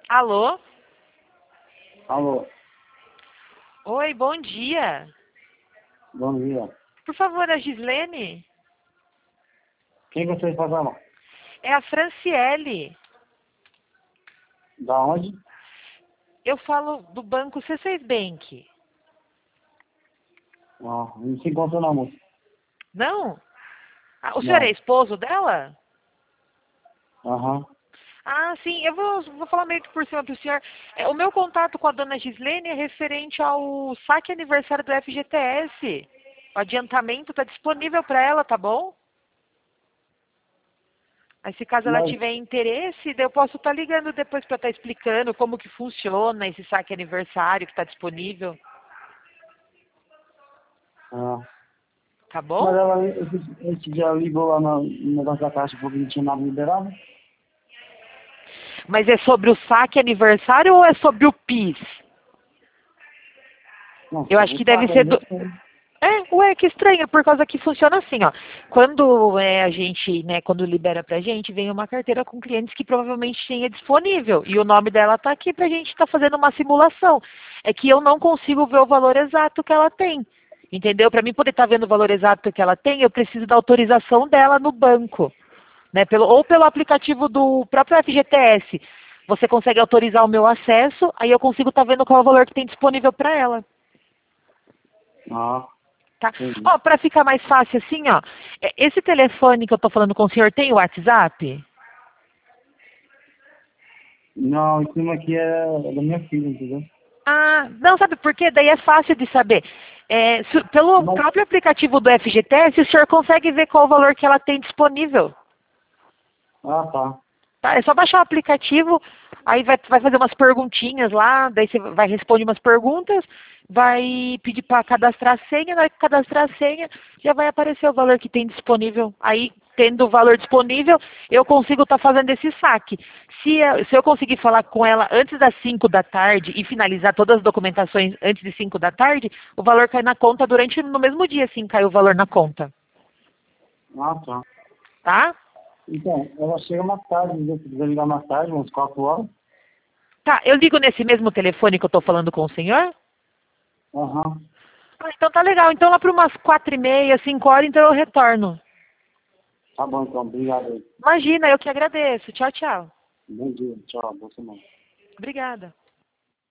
Alô? Alô, Oi, bom dia. bom dia. Por favor, a Gislene? Quem gostaria de fazer uma? É a Franciele. Da onde? Eu falo do banco C6 Bank. Não se encontra não, moço. Não? Ah, o senhor é Não. esposo dela? Aham. Ah, sim, eu vou falar meio que por cima para o senhor. O meu contato com a dona Gislene é referente ao saque aniversário do FGTS. O adiantamento está disponível para ela, tá bom? Aí, se caso ela Mas, tiver interesse, daí eu posso estar ligando depois para estar explicando como que funciona esse saque aniversário que está disponível, ah, tá mas bom? ela, esse dia ligou lá no negócio da caixa porque não tinha nada liberado. Mas é sobre o saque aniversário ou é sobre o PIS? Não, Eu acho sobre que o deve saco ser ainda. do... ué, que estranho, por causa que funciona assim, ó. Quando a gente, né, quando libera pra gente, vem uma carteira com clientes que provavelmente tenha disponível. E o nome dela tá aqui pra gente estar fazendo uma simulação. É que eu não consigo ver o valor exato que ela tem. Entendeu? Para mim poder estar vendo o valor exato que ela tem, eu preciso da autorização dela no banco, né? Ou pelo aplicativo do próprio FGTS. Você consegue autorizar o meu acesso, aí eu consigo estar vendo qual é o valor que tem disponível para ela. Ah, Tá? entendi. Ó, para ficar mais fácil assim, ó, esse telefone que eu tô falando com o senhor tem o WhatsApp? Não, em cima aqui é da minha filha, entendeu? Ah, não, sabe por quê? Daí é fácil de saber. Pelo Mas, próprio aplicativo do FGTS, o senhor consegue ver qual o valor que ela tem disponível. tá. Tá? É só baixar o aplicativo, aí vai fazer umas perguntinhas lá, daí você vai responder umas perguntas, vai pedir para cadastrar a senha, vai cadastrar a senha, já vai aparecer o valor que tem disponível. Aí, tendo o valor disponível, eu consigo estar fazendo esse saque. Se eu conseguir falar com ela antes das 5 da tarde e finalizar todas as documentações antes de 5 da tarde, o valor cai na conta no mesmo dia, assim, cai o valor na conta. Tá. Tá? Então, ela chega mais tarde, se você quiser ligar mais tarde, umas 4 horas. Tá, eu ligo nesse mesmo telefone que eu estou falando com o senhor? Aham. Ah, então tá legal. Então lá para umas 4h30, 5 horas, então eu retorno. Tá bom, então. Obrigado aí. Imagina, eu que agradeço. Tchau, tchau. Bom dia. Tchau. Boa semana. Obrigada.